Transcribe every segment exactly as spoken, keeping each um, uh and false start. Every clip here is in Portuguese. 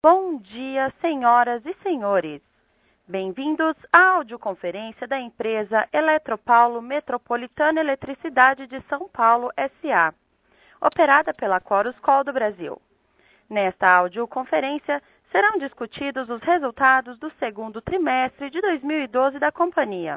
Bom dia, senhoras e senhores. Bem-vindos à audioconferência da empresa Eletropaulo Metropolitana Eletricidade de São Paulo, S A, operada pela Chorus Call do Brasil. Nesta audioconferência, serão discutidos os resultados do segundo trimestre de dois mil e doze da companhia.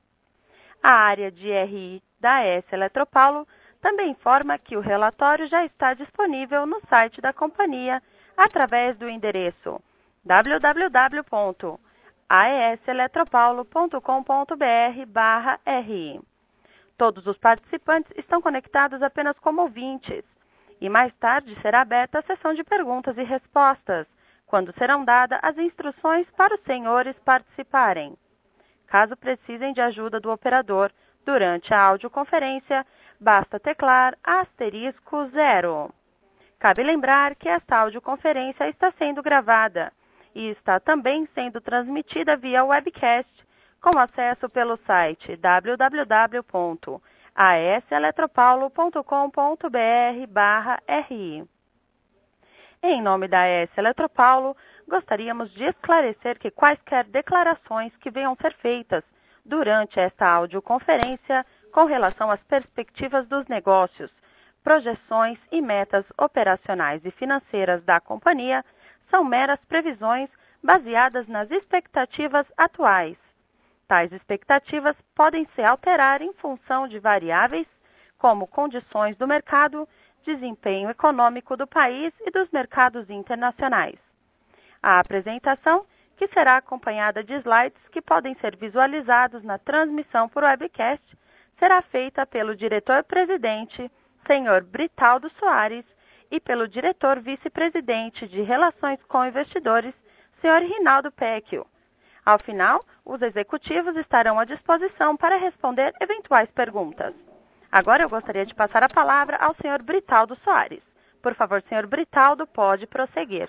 A área de R I da A E S Eletropaulo também informa que o relatório já está disponível no site da companhia através do endereço w w w ponto a e s eletropaulo ponto com ponto b r barra r i. Todos os participantes estão conectados apenas como ouvintes, e mais tarde será aberta a sessão de perguntas e respostas, quando serão dadas as instruções para os senhores participarem. Caso precisem de ajuda do operador durante a audioconferência, basta teclar asterisco zero. Cabe lembrar que esta audioconferência está sendo gravada e está também sendo transmitida via webcast, com acesso pelo site w w w ponto a e s eletropaulo ponto com ponto b r barra r i. Em nome da A E S Eletropaulo, gostaríamos de esclarecer que quaisquer declarações que venham ser feitas durante esta audioconferência com relação às perspectivas dos negócios, projeções e metas operacionais e financeiras da companhia são meras previsões baseadas nas expectativas atuais. Tais expectativas podem se alterar em função de variáveis como condições do mercado, desempenho econômico do país e dos mercados internacionais. A apresentação, que será acompanhada de slides que podem ser visualizados na transmissão por webcast, será feita pelo diretor-presidente, senhor Britaldo Soares, e pelo diretor vice-presidente de Relações com Investidores, senhor Rinaldo Pecchio. Ao final, os executivos estarão à disposição para responder eventuais perguntas. Agora eu gostaria de passar a palavra ao senhor Britaldo Soares. Por favor, senhor Britaldo, pode prosseguir.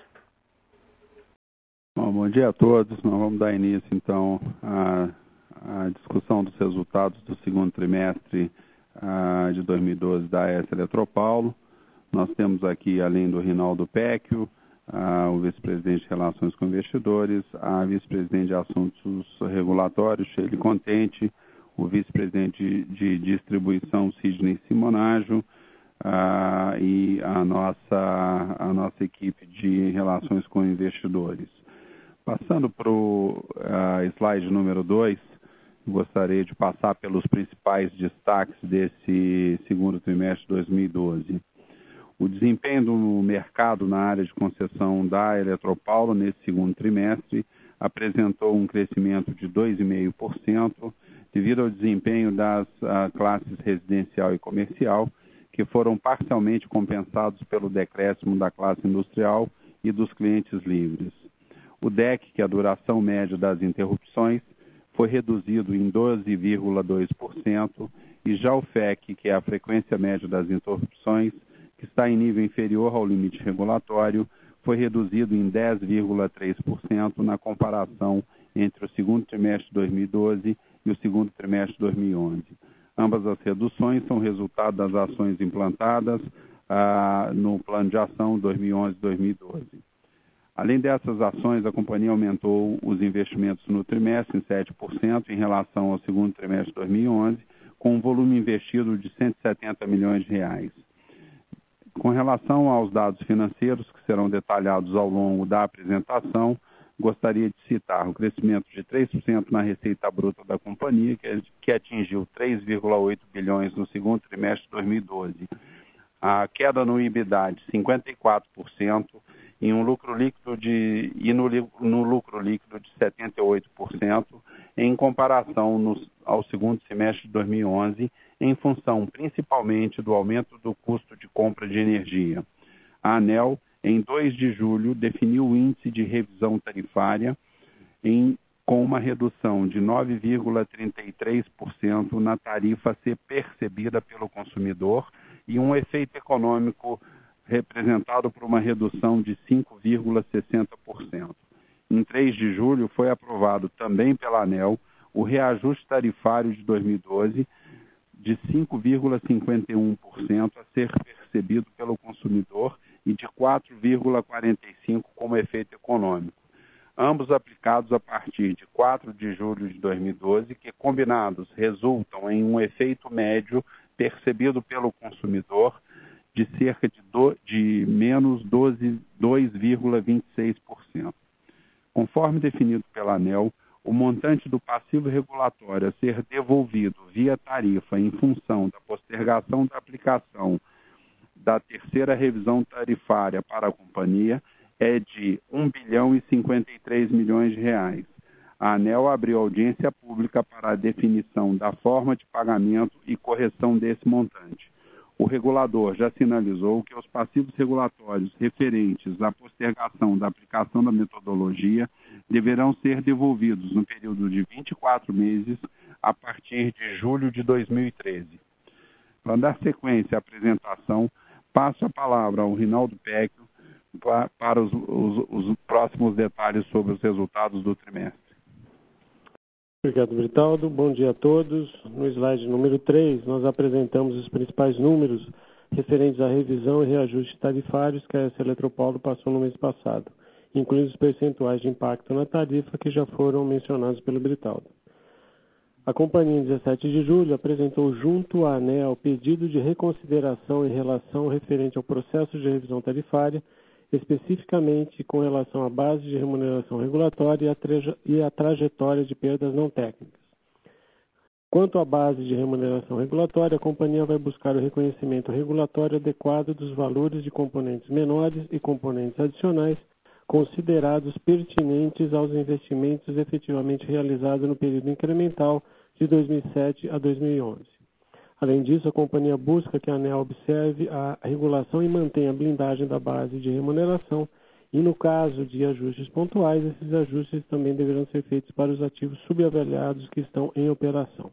Bom, bom dia a todos. Nós vamos dar início, então, à, à discussão dos resultados do segundo trimestre uh, de dois mil e doze da A E S Eletropaulo. Nós temos aqui, além do Rinaldo Pecchio, uh, o vice-presidente de Relações com Investidores, a vice-presidente de Assuntos Regulatórios, Sheila Contente, o vice-presidente de Distribuição, Sidney Simonaggio, uh, e a nossa, a nossa equipe de Relações com Investidores. Passando para o uh, slide número dois, gostaria de passar pelos principais destaques desse segundo trimestre de dois mil e doze. O desempenho do mercado na área de concessão da Eletropaulo nesse segundo trimestre apresentou um crescimento de dois vírgula cinco por cento, devido ao desempenho das uh, classes residencial e comercial, que foram parcialmente compensados pelo decréscimo da classe industrial e dos clientes livres. O D E C, que é a duração média das interrupções, foi reduzido em doze vírgula dois por cento, e já o F E C, que é a frequência média das interrupções, que está em nível inferior ao limite regulatório, foi reduzido em dez vírgula três por cento na comparação entre o segundo trimestre de dois mil e doze e o segundo trimestre de dois mil e onze. Ambas as reduções são resultado das ações implantadas ah, no plano de ação dois mil e onze a dois mil e doze. Além dessas ações, a companhia aumentou os investimentos no trimestre em sete por cento em relação ao segundo trimestre de dois mil e onze, com um volume investido de cento e setenta milhões de reais. Com relação aos dados financeiros, que serão detalhados ao longo da apresentação, gostaria de citar o crescimento de três por cento na receita bruta da companhia, que atingiu três vírgula oito bilhões no segundo trimestre de dois mil e doze. A queda no EBITDA de cinquenta e quatro por cento e, um lucro líquido de, e no, no lucro líquido de setenta e oito por cento em comparação no, ao segundo semestre de dois mil e onze, em função principalmente do aumento do custo de compra de energia. A ANEEL, em dois de julho, definiu o índice de revisão tarifária em, com uma redução de nove vírgula trinta e três por cento na tarifa a ser percebida pelo consumidor e um efeito econômico representado por uma redução de cinco vírgula sessenta por cento. Em três de julho, foi aprovado também pela ANEEL o reajuste tarifário de dois mil e doze de cinco vírgula cinquenta e um por cento a ser percebido pelo consumidor e de quatro vírgula quarenta e cinco como efeito econômico, ambos aplicados a partir de quatro de julho de dois mil e doze, que combinados resultam em um efeito médio percebido pelo consumidor de cerca de, do, de menos dois vírgula vinte e seis por cento. Conforme definido pela ANEEL, o montante do passivo regulatório a ser devolvido via tarifa em função da postergação da aplicação da terceira revisão tarifária para a companhia é de um bilhão e cinquenta e três milhões de reais. A ANEEL abriu audiência pública para a definição da forma de pagamento e correção desse montante. O regulador já sinalizou que os passivos regulatórios referentes à postergação da aplicação da metodologia deverão ser devolvidos no período de vinte e quatro meses a partir de julho de dois mil e treze. Para dar sequência à apresentação, passo a palavra ao Rinaldo Pecchio para os, os, os próximos detalhes sobre os resultados do trimestre. Obrigado, Britaldo. Bom dia a todos. No slide número três, nós apresentamos os principais números referentes à revisão e reajuste tarifários que a S Eletropaulo passou no mês passado, incluindo os percentuais de impacto na tarifa que já foram mencionados pelo Britaldo. A companhia, em dezessete de julho, apresentou junto à ANEEL pedido de reconsideração em relação referente ao processo de revisão tarifária, especificamente com relação à base de remuneração regulatória e a, traje- e a trajetória de perdas não técnicas. Quanto à base de remuneração regulatória, a companhia vai buscar o reconhecimento regulatório adequado dos valores de componentes menores e componentes adicionais considerados pertinentes aos investimentos efetivamente realizados no período incremental de dois mil e sete a dois mil e onze. Além disso, a companhia busca que a ANEEL observe a regulação e mantenha a blindagem da base de remuneração e, no caso de ajustes pontuais, esses ajustes também deverão ser feitos para os ativos subavaliados que estão em operação.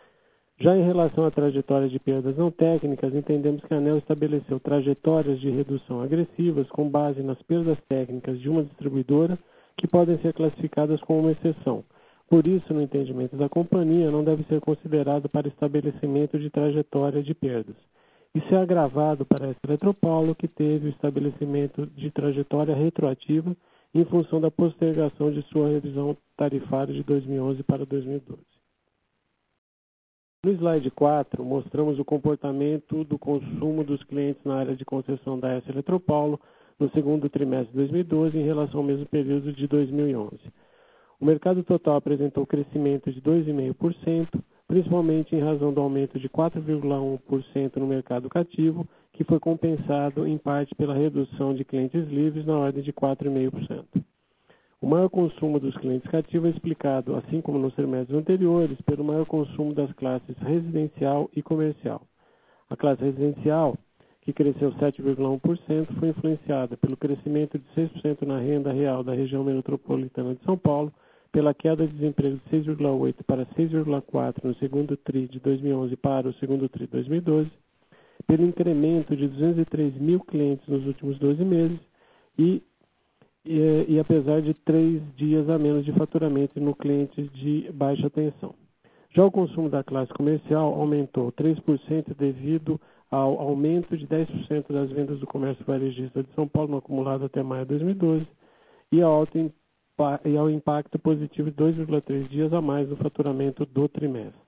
Já em relação à trajetória de perdas não técnicas, entendemos que a ANEEL estabeleceu trajetórias de redução agressivas com base nas perdas técnicas de uma distribuidora que podem ser classificadas como uma exceção. Por isso, no entendimento da companhia, não deve ser considerado para estabelecimento de trajetória de perdas. Isso é agravado para a S Eletropaulo, que teve o estabelecimento de trajetória retroativa em função da postergação de sua revisão tarifária de dois mil e onze para dois mil e doze. No slide quatro, mostramos o comportamento do consumo dos clientes na área de concessão da S Eletropaulo no segundo trimestre de dois mil e doze em relação ao mesmo período de dois mil e onze. O mercado total apresentou crescimento de dois vírgula cinco por cento, principalmente em razão do aumento de quatro vírgula um por cento no mercado cativo, que foi compensado em parte pela redução de clientes livres na ordem de quatro vírgula cinco por cento. O maior consumo dos clientes cativos é explicado, assim como nos trimestres anteriores, pelo maior consumo das classes residencial e comercial. A classe residencial, que cresceu sete vírgula um por cento, foi influenciada pelo crescimento de seis por cento na renda real da região metropolitana de São Paulo, pela queda de desemprego de seis vírgula oito por cento para seis vírgula quatro por cento no segundo tri de dois mil e onze para o segundo tri de dois mil e doze, pelo incremento de duzentos e três mil clientes nos últimos doze meses e, e, e apesar de três dias a menos de faturamento no cliente de baixa tensão. Já o consumo da classe comercial aumentou três por cento devido ao aumento de dez por cento das vendas do comércio varejista de São Paulo no acumulado até maio de dois mil e doze e a alta e ao impacto positivo de dois vírgula três dias a mais no faturamento do trimestre.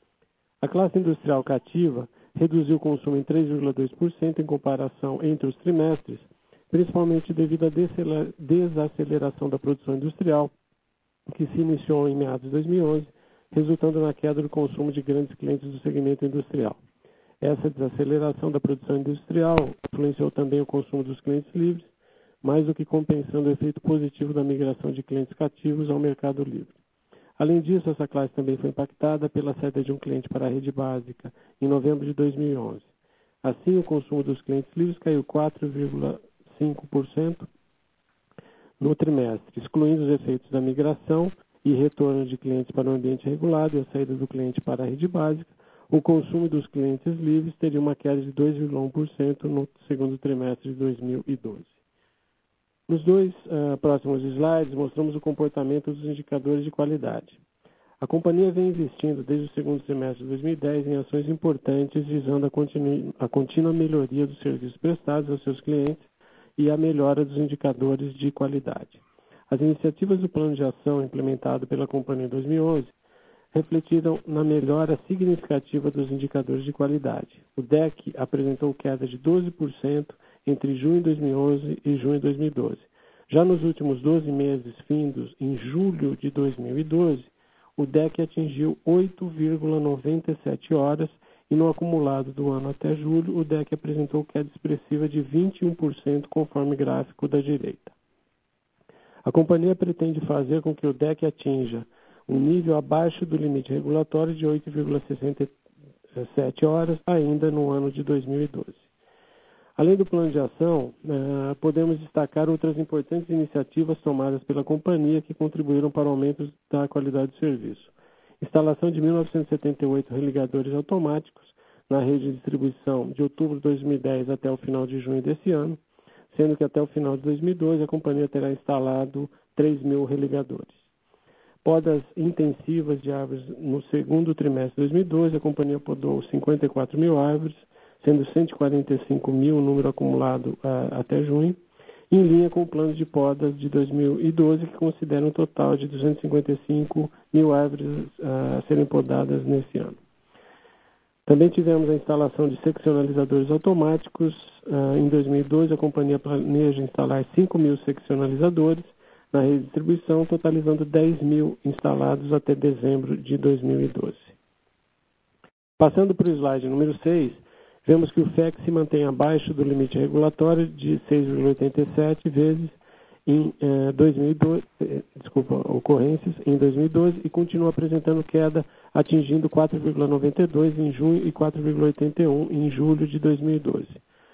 A classe industrial cativa reduziu o consumo em três vírgula dois por cento em comparação entre os trimestres, principalmente devido à desaceleração da produção industrial, que se iniciou em meados de dois mil e onze, resultando na queda do consumo de grandes clientes do segmento industrial. Essa desaceleração da produção industrial influenciou também o consumo dos clientes livres, mais do que compensando o efeito positivo da migração de clientes cativos ao mercado livre. Além disso, essa classe também foi impactada pela saída de um cliente para a rede básica em novembro de dois mil e onze. Assim, o consumo dos clientes livres caiu quatro vírgula cinco por cento no trimestre, excluindo os efeitos da migração e retorno de clientes para o ambiente regulado e a saída do cliente para a rede básica. O consumo dos clientes livres teria uma queda de dois vírgula um por cento no segundo trimestre de dois mil e doze. Nos dois uh, próximos slides, mostramos o comportamento dos indicadores de qualidade. A companhia vem investindo desde o segundo semestre de dois mil e dez em ações importantes visando a, continu- a contínua melhoria dos serviços prestados aos seus clientes, e a melhora dos indicadores de qualidade. As iniciativas do plano de ação implementado pela companhia em dois mil e onze refletiram na melhora significativa dos indicadores de qualidade. O D E C apresentou queda de doze por cento entre junho de dois mil e onze e junho de dois mil e doze. Já nos últimos doze meses, findos em julho de dois mil e doze, o D E C atingiu oito vírgula noventa e sete horas e no acumulado do ano até julho, o D E C apresentou queda expressiva de vinte e um por cento conforme gráfico da direita. A companhia pretende fazer com que o D E C atinja um nível abaixo do limite regulatório de oito vírgula sessenta e sete horas ainda no ano de dois mil e doze. Além do plano de ação, podemos destacar outras importantes iniciativas tomadas pela companhia que contribuíram para o aumento da qualidade do serviço. Instalação de mil novecentos e setenta e oito religadores automáticos na rede de distribuição de outubro de dois mil e dez até o final de junho desse ano, sendo que até o final de dois mil e doze a companhia terá instalado três mil religadores. Podas intensivas de árvores no segundo trimestre de dois mil e doze, a companhia podou cinquenta e quatro mil árvores, sendo cento e quarenta e cinco mil o número acumulado uh, até junho, em linha com o plano de podas de dois mil e doze, que considera um total de duzentos e cinquenta e cinco mil árvores uh, a serem podadas nesse ano. Também tivemos a instalação de seccionalizadores automáticos. Uh, em dois mil e doze, a companhia planeja instalar cinco mil seccionalizadores na rede de distribuição, totalizando dez mil instalados até dezembro de dois mil e doze. Passando para o slide número seis, vemos que o F E C se mantém abaixo do limite regulatório de seis vírgula oitenta e sete vezes em eh, dois mil e doze, eh, desculpa, ocorrências em dois mil e doze e continua apresentando queda, atingindo quatro vírgula noventa e dois em junho e quatro vírgula oitenta e um em julho de dois mil e doze.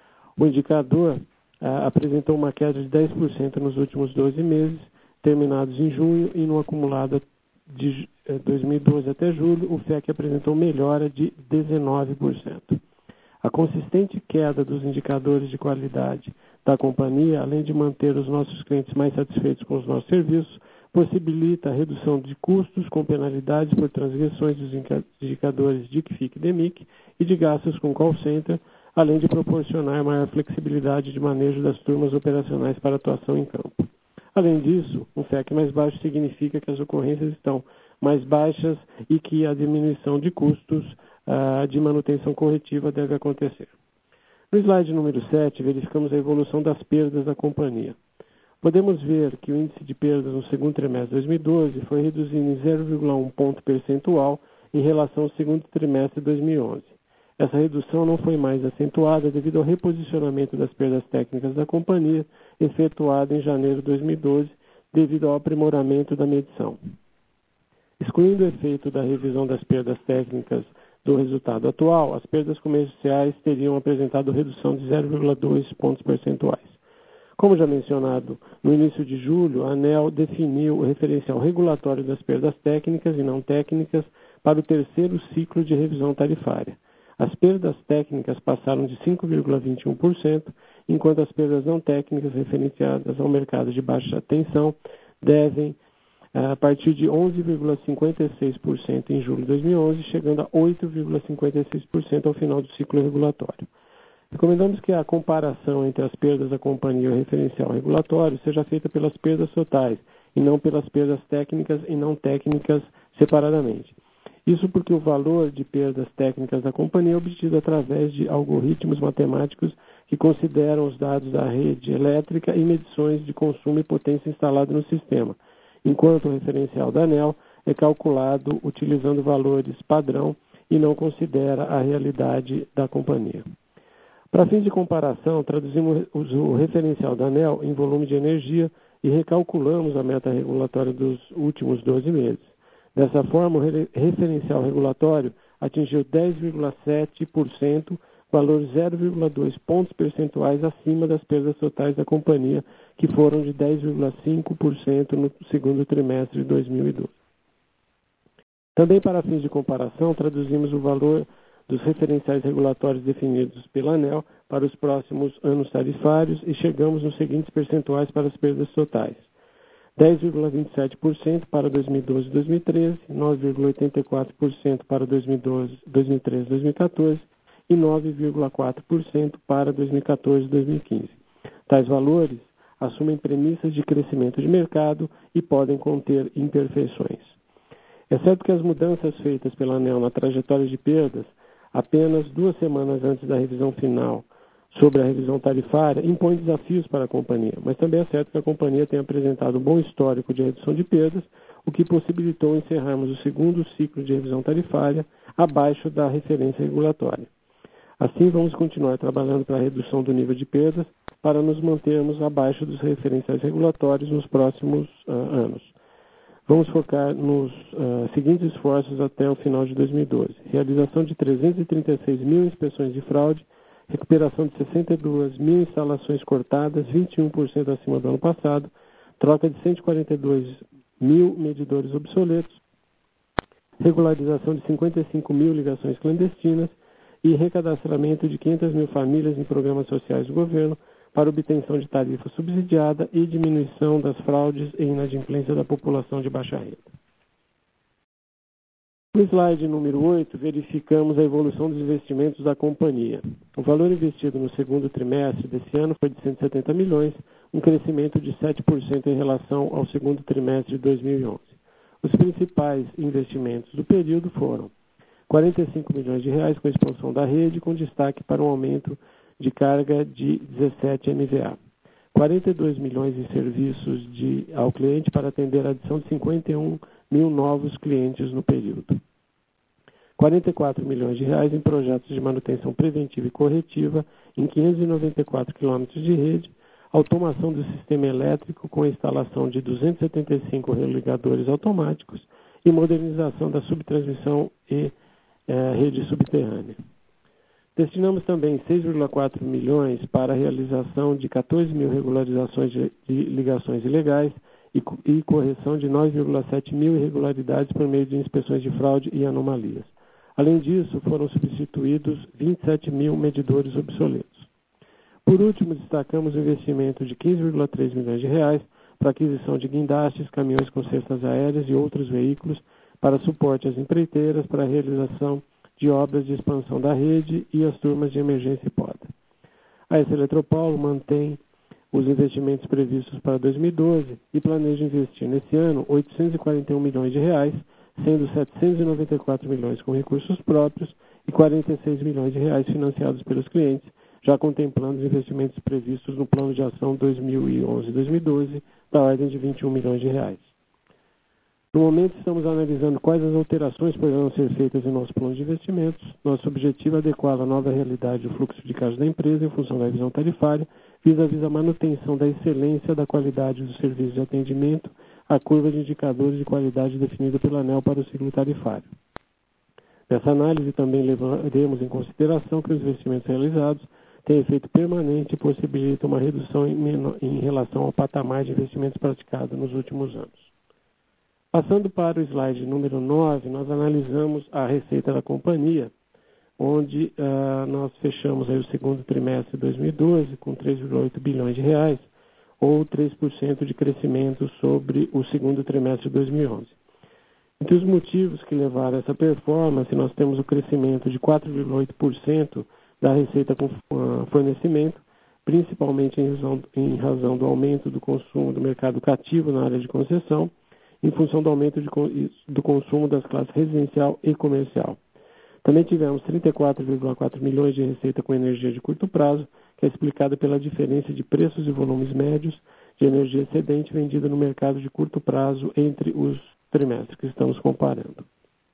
O indicador ah, apresentou uma queda de dez por cento nos últimos doze meses, terminados em junho, e no acumulado de eh, dois mil e doze até julho, o F E C apresentou melhora de dezenove por cento. A consistente queda dos indicadores de qualidade da companhia, além de manter os nossos clientes mais satisfeitos com os nossos serviços, possibilita a redução de custos com penalidades por transgressões dos indicadores D I C F I C e D M I C e de gastos com call center, além de proporcionar maior flexibilidade de manejo das turmas operacionais para atuação em campo. Além disso, um F E C mais baixo significa que as ocorrências estão mais baixas e que a diminuição de custos uh, de manutenção corretiva deve acontecer. No slide número sete, verificamos a evolução das perdas da companhia. Podemos ver que o índice de perdas no segundo trimestre de dois mil e doze foi reduzido em zero vírgula um ponto percentual em relação ao segundo trimestre de dois mil e onze. Essa redução não foi mais acentuada devido ao reposicionamento das perdas técnicas da companhia, efetuado em janeiro de dois mil e doze, devido ao aprimoramento da medição. Excluindo o efeito da revisão das perdas técnicas do resultado atual, as perdas comerciais teriam apresentado redução de zero vírgula dois pontos percentuais. Como já mencionado, no início de julho, a ANEEL definiu o referencial regulatório das perdas técnicas e não técnicas para o terceiro ciclo de revisão tarifária. As perdas técnicas passaram de cinco vírgula vinte e um por cento, enquanto as perdas não técnicas referenciadas ao mercado de baixa tensão devem a partir de onze vírgula cinquenta e seis por cento em julho de dois mil e onze, chegando a oito vírgula cinquenta e seis por cento ao final do ciclo regulatório. Recomendamos que a comparação entre as perdas da companhia e o referencial regulatório seja feita pelas perdas totais e não pelas perdas técnicas e não técnicas separadamente. Isso porque o valor de perdas técnicas da companhia é obtido através de algoritmos matemáticos que consideram os dados da rede elétrica e medições de consumo e potência instalado no sistema, enquanto o referencial da ANEEL é calculado utilizando valores padrão e não considera a realidade da companhia. Para fins de comparação, traduzimos o referencial da ANEEL em volume de energia e recalculamos a meta regulatória dos últimos doze meses. Dessa forma, o referencial regulatório atingiu dez vírgula sete por cento, valor zero vírgula dois pontos percentuais acima das perdas totais da companhia, que foram de dez vírgula cinco por cento no segundo trimestre de dois mil e doze. Também para fins de comparação, traduzimos o valor dos referenciais regulatórios definidos pela ANEEL para os próximos anos tarifários e chegamos nos seguintes percentuais para as perdas totais: dez vírgula vinte e sete por cento para dois mil e doze e dois mil e treze, nove vírgula oitenta e quatro por cento para dois mil e doze, dois mil e treze e dois mil e quatorze e nove vírgula quatro por cento para dois mil e quatorze e dois mil e quinze. Tais valores assumem premissas de crescimento de mercado e podem conter imperfeições. É certo que as mudanças feitas pela ANEEL na trajetória de perdas, apenas duas semanas antes da revisão final sobre a revisão tarifária, impõem desafios para a companhia, mas também é certo que a companhia tem apresentado um bom histórico de redução de perdas, o que possibilitou encerrarmos o segundo ciclo de revisão tarifária abaixo da referência regulatória. Assim, vamos continuar trabalhando para a redução do nível de perdas para nos mantermos abaixo dos referenciais regulatórios nos próximos uh, anos. Vamos focar nos uh, seguintes esforços até o final de dois mil e doze. Realização de trezentas e trinta e seis mil inspeções de fraude, recuperação de sessenta e duas mil instalações cortadas, vinte e um por cento acima do ano passado, troca de cento e quarenta e dois mil medidores obsoletos, regularização de cinquenta e cinco mil ligações clandestinas e recadastramento de quinhentas mil famílias em programas sociais do governo para obtenção de tarifa subsidiada e diminuição das fraudes e inadimplência da população de baixa renda. No slide número oito, verificamos a evolução dos investimentos da companhia. O valor investido no segundo trimestre desse ano foi de cento e setenta milhões, um crescimento de sete por cento em relação ao segundo trimestre de dois mil e onze. Os principais investimentos do período foram quarenta e cinco milhões de reais com a expansão da rede, com destaque para um aumento de carga de dezessete M V A. quarenta e dois milhões em serviços de, ao cliente para atender a adição de cinquenta e um mil novos clientes no período. quarenta e quatro milhões de reais em projetos de manutenção preventiva e corretiva em quinhentos e noventa e quatro quilômetros de rede, automação do sistema elétrico com a instalação de duzentos e setenta e cinco religadores automáticos e modernização da subtransmissão e eh, rede subterrânea. Destinamos também seis vírgula quatro milhões para a realização de quatorze mil regularizações de, de ligações ilegais e, e correção de nove vírgula sete mil irregularidades por meio de inspeções de fraude e anomalias. Além disso, foram substituídos vinte e sete mil medidores obsoletos. Por último, destacamos o investimento de quinze vírgula três milhões de reais para aquisição de guindastes, caminhões com cestas aéreas e outros veículos para suporte às empreiteiras para a realização de obras de expansão da rede e as turmas de emergência e poda. A S Eletropaulo mantém os investimentos previstos para dois mil e doze e planeja investir nesse ano oitocentos e quarenta e um milhões de reais, sendo setecentos e noventa e quatro milhões com recursos próprios e quarenta e seis milhões de reais financiados pelos clientes, já contemplando os investimentos previstos no Plano de Ação dois mil e onze a dois mil e doze, da ordem de vinte e um milhões de reais. No momento, estamos analisando quais as alterações poderão ser feitas em nosso plano de investimentos. Nosso objetivo é adequar a nova realidade do fluxo de caixa da empresa em função da revisão tarifária, vis-à-vis a manutenção da excelência da qualidade do serviço de atendimento, a curva de indicadores de qualidade definida pela ANEEL para o ciclo tarifário. Nessa análise, também levaremos em consideração que os investimentos realizados têm efeito permanente e possibilitam uma redução em, menor, em relação ao patamar de investimentos praticado nos últimos anos. Passando para o slide número nove, nós analisamos a receita da companhia, onde uh, nós fechamos aí o segundo trimestre de dois mil e doze com três vírgula oito bilhões de reais, ou três por cento de crescimento sobre o segundo trimestre de dois mil e onze. Entre os motivos que levaram a essa performance, nós temos o crescimento de quatro vírgula oito por cento da receita com uh, fornecimento, principalmente em razão, em razão do aumento do consumo do mercado cativo na área de concessão, em função do aumento de, do consumo das classes residencial e comercial. Também tivemos trinta e quatro vírgula quatro milhões de receita com energia de curto prazo, que é explicada pela diferença de preços e volumes médios de energia excedente vendida no mercado de curto prazo entre os trimestres que estamos comparando.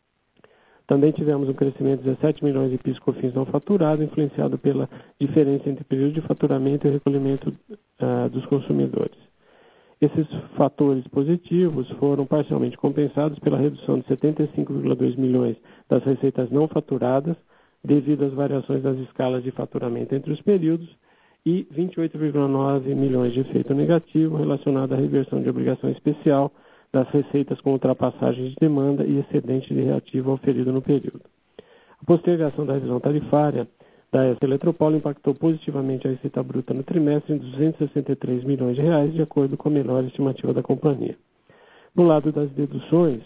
Também tivemos um crescimento de dezessete milhões de P I S e COFINS não faturado, influenciado pela diferença entre período de faturamento e recolhimento uh, dos consumidores. Esses fatores positivos foram parcialmente compensados pela redução de setenta e cinco vírgula dois milhões das receitas não faturadas, devido às variações das escalas de faturamento entre os períodos, e vinte e oito vírgula nove milhões de efeito negativo relacionado à reversão de obrigação especial das receitas com ultrapassagem de demanda e excedente de reativo auferido no período. A postergação da revisão tarifária da S Eletropaulo impactou positivamente a receita bruta no trimestre em duzentos e sessenta e três milhões de reais, de acordo com a melhor estimativa da companhia. No lado das deduções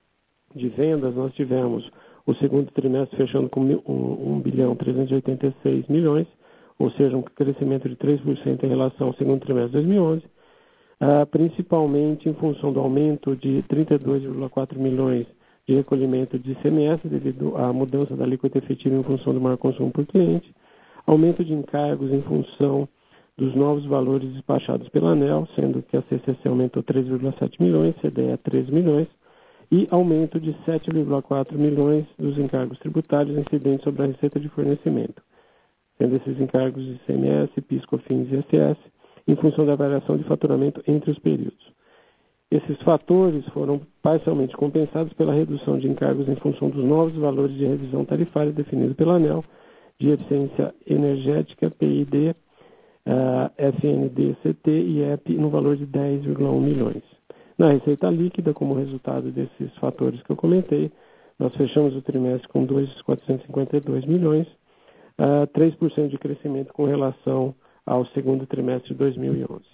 de vendas, nós tivemos o segundo trimestre fechando com um bilhão trezentos e oitenta e seis milhões, ou seja, um crescimento de três por cento em relação ao segundo trimestre de dois mil e onze, uh, principalmente em função do aumento de trinta e dois vírgula quatro milhões de recolhimento de I C M S devido à mudança da alíquota efetiva em função do maior consumo por cliente, aumento de encargos em função dos novos valores despachados pela ANEEL, sendo que a C C C aumentou três vírgula sete milhões, C D E treze milhões, e aumento de sete vírgula quatro milhões dos encargos tributários incidentes sobre a receita de fornecimento, sendo esses encargos de I C M S, PIS, COFINS e I S S, em função da variação de faturamento entre os períodos. Esses fatores foram parcialmente compensados pela redução de encargos em função dos novos valores de revisão tarifária definidos pela ANEEL, de eficiência energética, P I D, uh, F N D C T e E P no valor de dez vírgula um milhões. Na receita líquida, como resultado desses fatores que eu comentei, nós fechamos o trimestre com dois vírgula quatrocentos e cinquenta e dois milhões, uh, três por cento de crescimento com relação ao segundo trimestre de dois mil e onze.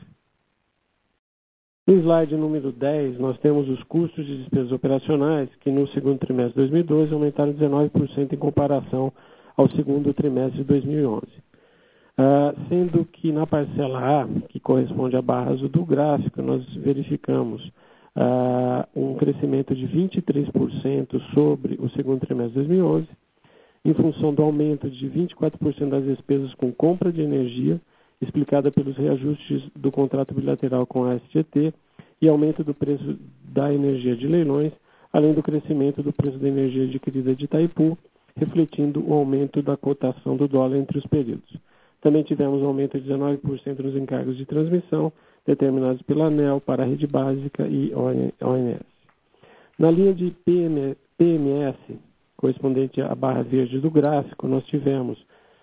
No slide número dez, nós temos os custos de despesas operacionais, que no segundo trimestre de dois mil e doze aumentaram dezenove por cento em comparação ao segundo trimestre de dois mil e onze. Uh, sendo que na parcela A, que corresponde à barra azul do gráfico, nós verificamos uh, um crescimento de vinte e três por cento sobre o segundo trimestre de dois mil e onze, em função do aumento de vinte e quatro por cento das despesas com compra de energia, explicada pelos reajustes do contrato bilateral com a S G T e aumento do preço da energia de leilões, além do crescimento do preço da energia adquirida de Itaipu, refletindo o aumento da cotação do dólar entre os períodos. Também tivemos um aumento de dezenove por cento nos encargos de transmissão, determinados pela ANEEL para a rede básica e O N S. Na linha de P M S, correspondente à barra verde do gráfico, nós tivemos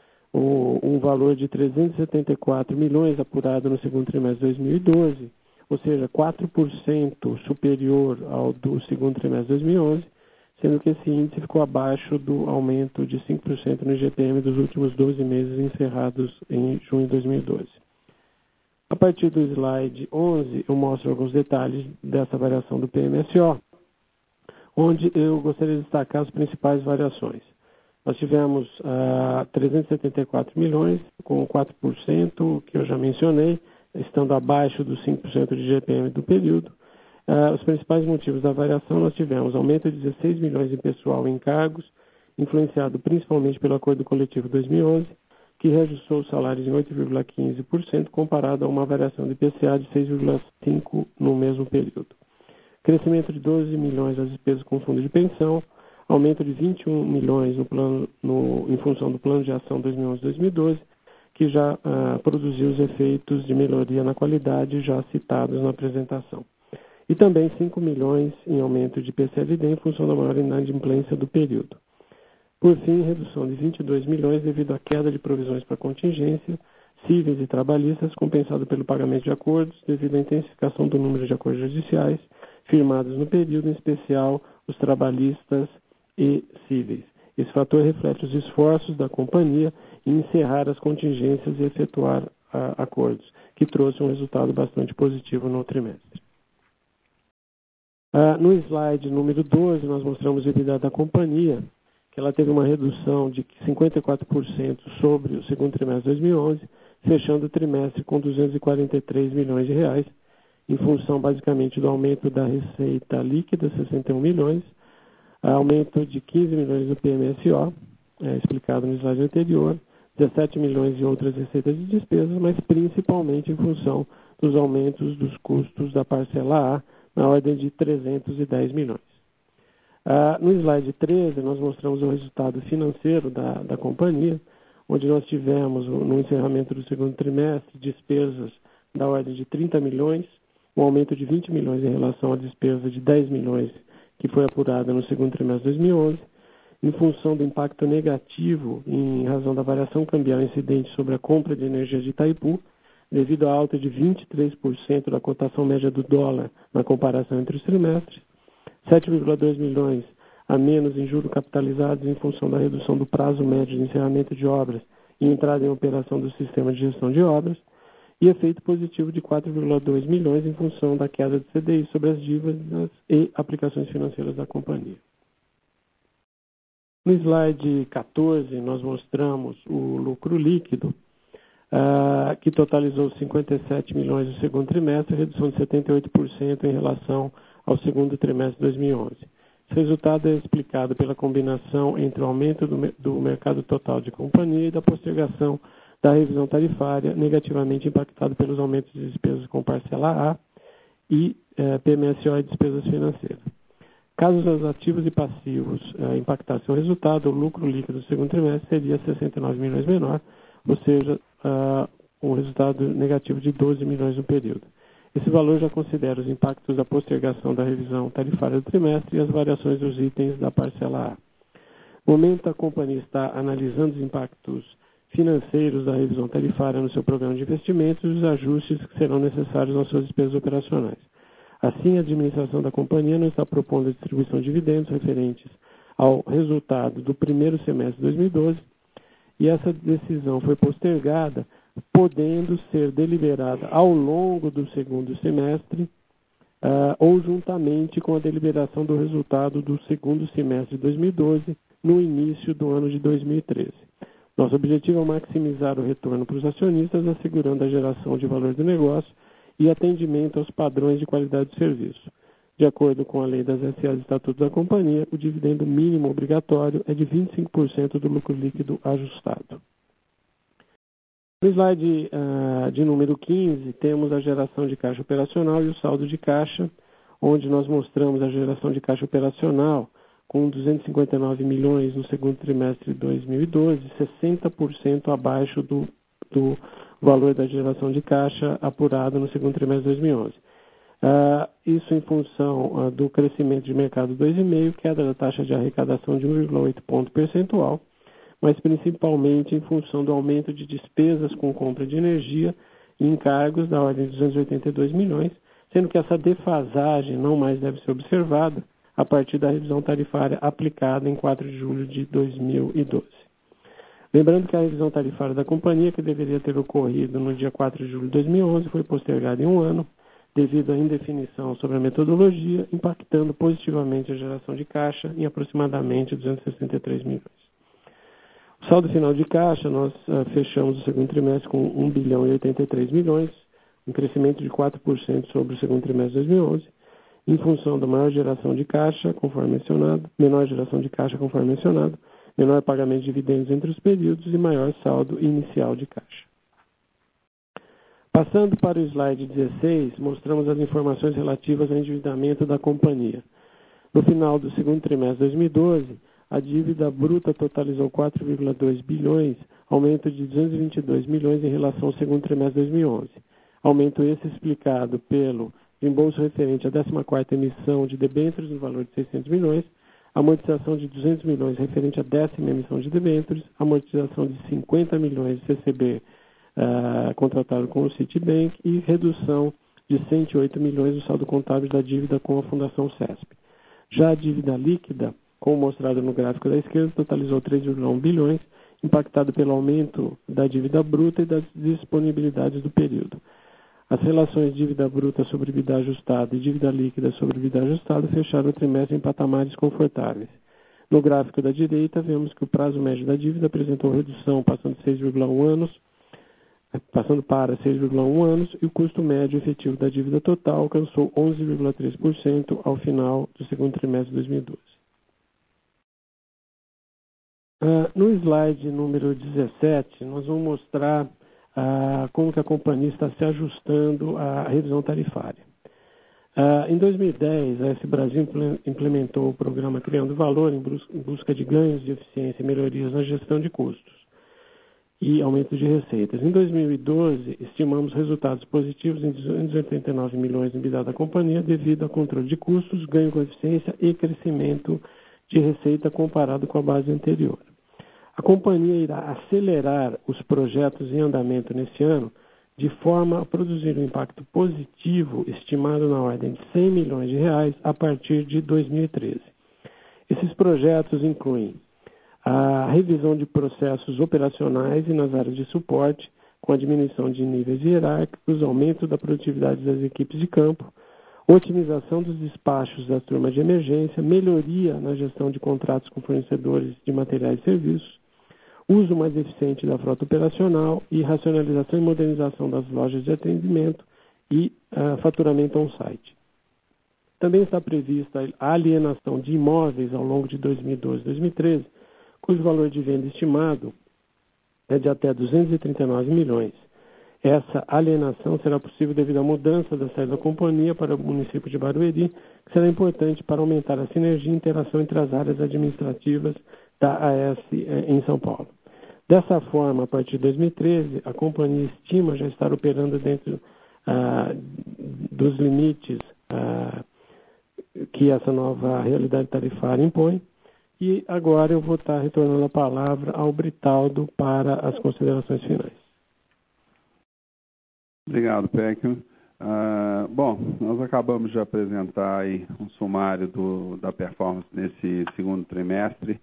um valor de trezentos e setenta e quatro milhões apurado no segundo trimestre de dois mil e doze, ou seja, quatro por cento superior ao do segundo trimestre de dois mil e onze, sendo que esse índice ficou abaixo do aumento de cinco por cento no I G P M dos últimos doze meses encerrados em junho de dois mil e doze. A partir do slide onze, eu mostro alguns detalhes dessa variação do P M S O, onde eu gostaria de destacar as principais variações. Nós tivemos uh, trezentos e setenta e quatro milhões, com quatro por cento, que eu já mencionei, estando abaixo dos cinco por cento de I G P M do período. Uh, os principais motivos da variação, nós tivemos aumento de dezesseis milhões em pessoal e encargos, influenciado principalmente pelo Acordo Coletivo dois mil e onze, que reajustou os salários em oito vírgula quinze por cento, comparado a uma variação de I P C A de seis vírgula cinco por cento no mesmo período. Crescimento de doze milhões das despesas com fundo de pensão, aumento de vinte e um milhões no plano, no, em função do Plano de Ação dois mil e onze a dois mil e doze, que já uh, produziu os efeitos de melhoria na qualidade já citados na apresentação. E também cinco milhões em aumento de P C L D em função da maior inadimplência do período. Por fim, redução de vinte e dois milhões devido à queda de provisões para contingência, cíveis e trabalhistas, compensado pelo pagamento de acordos devido à intensificação do número de acordos judiciais firmados no período, em especial os trabalhistas e cíveis. Esse fator reflete os esforços da companhia em encerrar as contingências e efetuar uh, acordos, que trouxe um resultado bastante positivo no trimestre. Uh, no slide número doze, nós mostramos a EBITDA da companhia, que ela teve uma redução de cinquenta e quatro por cento sobre o segundo trimestre de dois mil e onze, fechando o trimestre com duzentos e quarenta e três milhões de reais, em função basicamente do aumento da receita líquida, sessenta e um milhões, aumento de quinze milhões do P M S O, é, explicado no slide anterior, dezessete milhões de outras receitas de despesas, mas principalmente em função dos aumentos dos custos da parcela A, na ordem de trezentos e dez milhões. Ah, no slide treze, nós mostramos o resultado financeiro da, da companhia, onde nós tivemos, no encerramento do segundo trimestre, despesas da ordem de trinta milhões, um aumento de vinte milhões em relação à despesa de dez milhões que foi apurada no segundo trimestre de dois mil e onze, em função do impacto negativo em razão da variação cambial incidente sobre a compra de energia de Itaipu, devido à alta de vinte e três por cento da cotação média do dólar na comparação entre os trimestres, sete vírgula dois milhões a menos em juros capitalizados em função da redução do prazo médio de encerramento de obras e entrada em operação do sistema de gestão de obras, e efeito positivo de quatro vírgula dois milhões em função da queda de C D I sobre as dívidas e aplicações financeiras da companhia. No slide quatorze, nós mostramos o lucro líquido, uh, que totalizou cinquenta e sete milhões no segundo trimestre, redução de setenta e oito por cento em relação ao segundo trimestre de dois mil e onze. Esse resultado é explicado pela combinação entre o aumento do, do mercado total de companhia e da postergação da revisão tarifária, negativamente impactado pelos aumentos de despesas com parcela A e eh, P M S O e despesas financeiras. Caso os ativos e passivos eh, impactassem o resultado, o lucro líquido do segundo trimestre seria sessenta e nove milhões menor, ou seja, uh, um resultado negativo de doze milhões no período. Esse valor já considera os impactos da postergação da revisão tarifária do trimestre e as variações dos itens da parcela A. No momento, a companhia está analisando os impactos financeiros da revisão tarifária no seu programa de investimentos e os ajustes que serão necessários nas suas despesas operacionais. Assim, a administração da companhia não está propondo a distribuição de dividendos referentes ao resultado do primeiro semestre de dois mil e doze, e essa decisão foi postergada, podendo ser deliberada ao longo do segundo semestre uh, ou juntamente com a deliberação do resultado do segundo semestre de dois mil e doze, no início do ano de dois mil e treze. Nosso objetivo é maximizar o retorno para os acionistas, assegurando a geração de valor do negócio e atendimento aos padrões de qualidade de serviço. De acordo com a lei das S As e estatutos da companhia, o dividendo mínimo obrigatório é de vinte e cinco por cento do lucro líquido ajustado. No slide uh, de número quinze, temos a geração de caixa operacional e o saldo de caixa, onde nós mostramos a geração de caixa operacional com duzentos e cinquenta e nove milhões no segundo trimestre de dois mil e doze, sessenta por cento abaixo do, do valor da geração de caixa apurado no segundo trimestre de dois mil e onze. Uh, isso em função uh, do crescimento de mercado dois vírgula cinco por cento, queda da taxa de arrecadação de um vírgula oito ponto percentual, mas principalmente em função do aumento de despesas com compra de energia e encargos da ordem de duzentos e oitenta e dois milhões, sendo que essa defasagem não mais deve ser observada a partir da revisão tarifária aplicada em quatro de julho de dois mil e doze. Lembrando que a revisão tarifária da companhia, que deveria ter ocorrido no dia quatro de julho de dois mil e onze, foi postergada em um ano, devido à indefinição sobre a metodologia, impactando positivamente a geração de caixa em aproximadamente duzentos e sessenta e três milhões. O saldo final de caixa, nós uh, fechamos o segundo trimestre com um bilhão e oitenta e três milhões, um crescimento de quatro por cento sobre o segundo trimestre de dois mil e onze, em função da maior geração de caixa, conforme mencionado, menor geração de caixa, conforme mencionado, menor pagamento de dividendos entre os períodos e maior saldo inicial de caixa. Passando para o slide dezesseis, mostramos as informações relativas ao endividamento da companhia. No final do segundo trimestre de dois mil e doze, a dívida bruta totalizou quatro vírgula dois bilhões, aumento de duzentos e vinte e dois milhões em relação ao segundo trimestre de dois mil e onze. Aumento esse explicado pelo reembolso referente à décima quarta emissão de debêntures no valor de seiscentos milhões, amortização de duzentos milhões referente à décima emissão de debêntures, amortização de cinquenta milhões de C C B Uh, contratado com o Citibank e redução de cento e oito milhões do saldo contábil da dívida com a Fundação C E S P. Já a dívida líquida, como mostrado no gráfico da esquerda, totalizou três vírgula um bilhões, impactado pelo aumento da dívida bruta e das disponibilidades do período. As relações dívida bruta sobre dívida ajustada e dívida líquida sobre dívida ajustada fecharam o trimestre em patamares confortáveis. No gráfico da direita, vemos que o prazo médio da dívida apresentou redução passando de seis vírgula um anos passando para seis vírgula um anos, e o custo médio efetivo da dívida total alcançou onze vírgula três por cento ao final do segundo trimestre de dois mil e doze. Uh, no slide número dezessete, nós vamos mostrar uh, como que a companhia está se ajustando à revisão tarifária. Uh, em dois mil e dez, a S Brasil implementou o programa Criando Valor em busca de ganhos de eficiência e melhorias na gestão de custos e aumento de receitas. Em dois mil e doze, estimamos resultados positivos em duzentos e oitenta e nove milhões no EBITDA da companhia devido ao controle de custos, ganho de eficiência e crescimento de receita comparado com a base anterior. A companhia irá acelerar os projetos em andamento neste ano de forma a produzir um impacto positivo estimado na ordem de cem milhões de reais a partir de dois mil e treze. Esses projetos incluem a revisão de processos operacionais e nas áreas de suporte, com a diminuição de níveis hierárquicos, aumento da produtividade das equipes de campo, otimização dos despachos das turmas de emergência, melhoria na gestão de contratos com fornecedores de materiais e serviços, uso mais eficiente da frota operacional e racionalização e modernização das lojas de atendimento e uh, faturamento on-site. Também está prevista a alienação de imóveis ao longo de dois mil e doze e dois mil e treze, cujo valor de venda estimado é de até duzentos e trinta e nove milhões. Essa alienação será possível devido à mudança da sede da companhia para o município de Barueri, que será importante para aumentar a sinergia e interação entre as áreas administrativas da A S em São Paulo. Dessa forma, a partir de dois mil e treze, a companhia estima já estar operando dentro ah, dos limites ah, que essa nova realidade tarifária impõe. E agora eu vou estar retornando a palavra ao Britaldo para as considerações finais. Obrigado, Pecchio. Uh, bom, nós acabamos de apresentar aí um sumário do, da performance nesse segundo trimestre.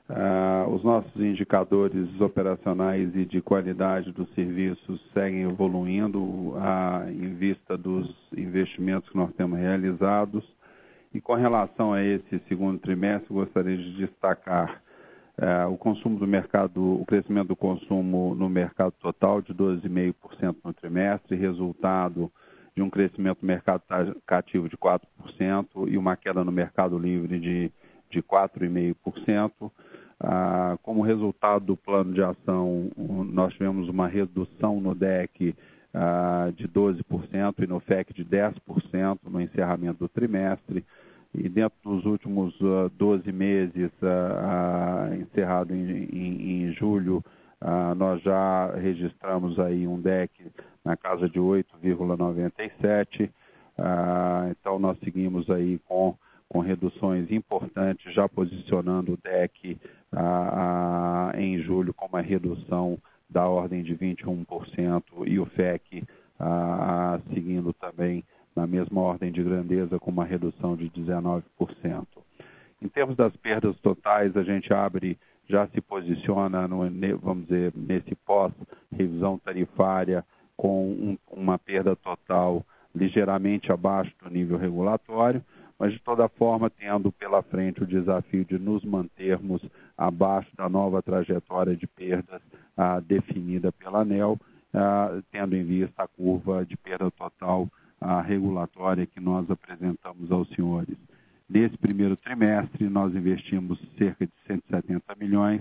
Uh, os nossos indicadores operacionais e de qualidade dos serviços seguem evoluindo uh, em vista dos investimentos que nós temos realizados. E com relação a esse segundo trimestre, gostaria de destacar uh, o consumo do mercado, o crescimento do consumo no mercado total de doze vírgula cinco por cento no trimestre, resultado de um crescimento do mercado cativo de quatro por cento e uma queda no mercado livre de, de quatro vírgula cinco por cento. Ah, como resultado do plano de ação, nós tivemos uma redução no D E C ah, de doze por cento e no F E C de dez por cento no encerramento do trimestre. E dentro dos últimos uh, doze meses, uh, uh, encerrado em, em, em julho, uh, nós já registramos aí um D E C na casa de oito vírgula noventa e sete. Uh, então, nós seguimos aí com, com reduções importantes, já posicionando o D E C uh, uh, em julho com uma redução da ordem de vinte e um por cento e o F E C uh, uh, seguindo também na mesma ordem de grandeza, com uma redução de dezenove por cento. Em termos das perdas totais, a gente abre, já se posiciona, no, vamos dizer, nesse pós-revisão tarifária, com um, uma perda total ligeiramente abaixo do nível regulatório, mas de toda forma tendo pela frente o desafio de nos mantermos abaixo da nova trajetória de perdas ah, definida pela ANEEL, ah, tendo em vista a curva de perda total a regulatória que nós apresentamos aos senhores. Nesse primeiro trimestre, nós investimos cerca de cento e setenta milhões,